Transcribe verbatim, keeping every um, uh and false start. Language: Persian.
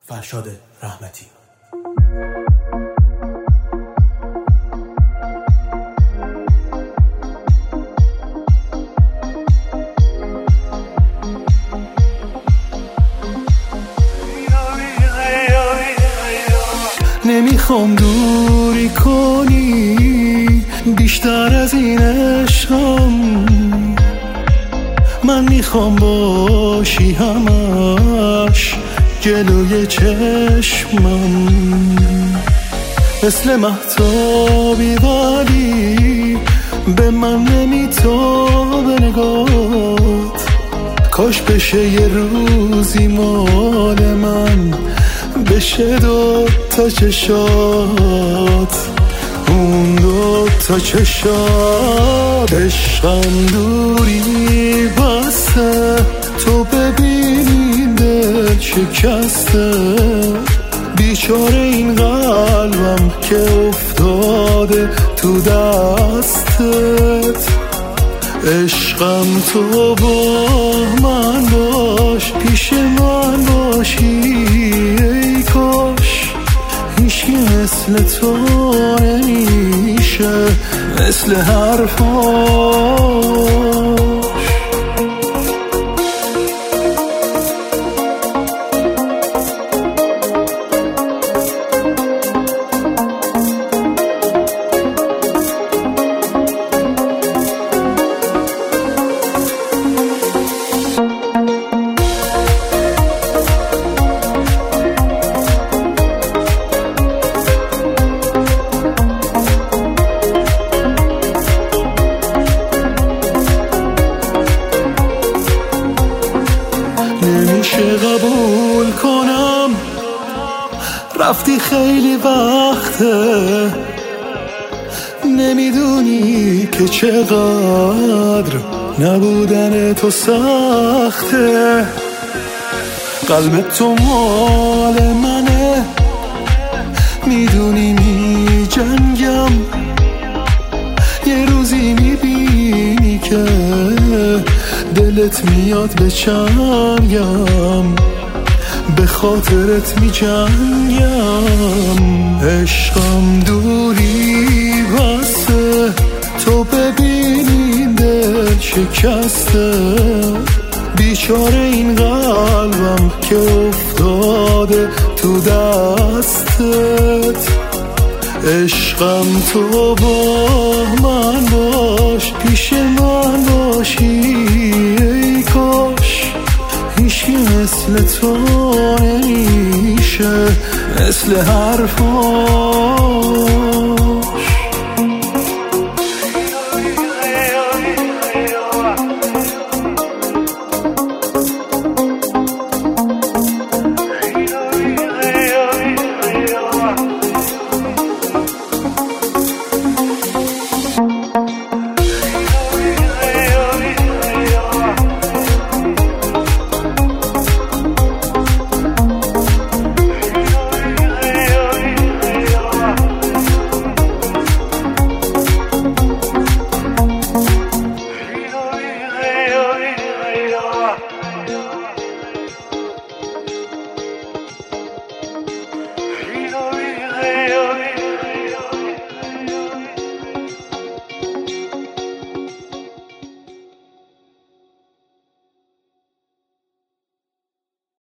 فرشاد رحمتی. نمیخوام دوری کنی بیشتر از این عشقم، من میخوام باشی همش جلوی چشمم، مثل مهتابی ولی به من نمیتابه نگات، کاش بشه یه روزی مال من بشه دو تا چشات، اون دو تا چشات. عشقم دوری بسته تو ببینی دل شکسته، بیچاره این قلبم که افتاده تو دستت. عشقم تو با من باش، پیش من باشی ای کاش، هیچکی مثل تو نمیشه مثل حرفاش. نمیشه قبول کنم رفتی خیلی وقته، نمیدونی که چقدر نبودن تو سخته. قلب تو مال منه، میدونی می جنگم، یه روزی میبینی که دلت میاد به چنگم، به خاطرت می جنگم. عشقم دوری بسته تو ببینی دل شکسته، بیچاره این قلبم که افتاده تو دستت. عشقم تو با من باش، پیش من باشی ای کاش، هیچکی مثل تو نمیشه مثل حرفاش.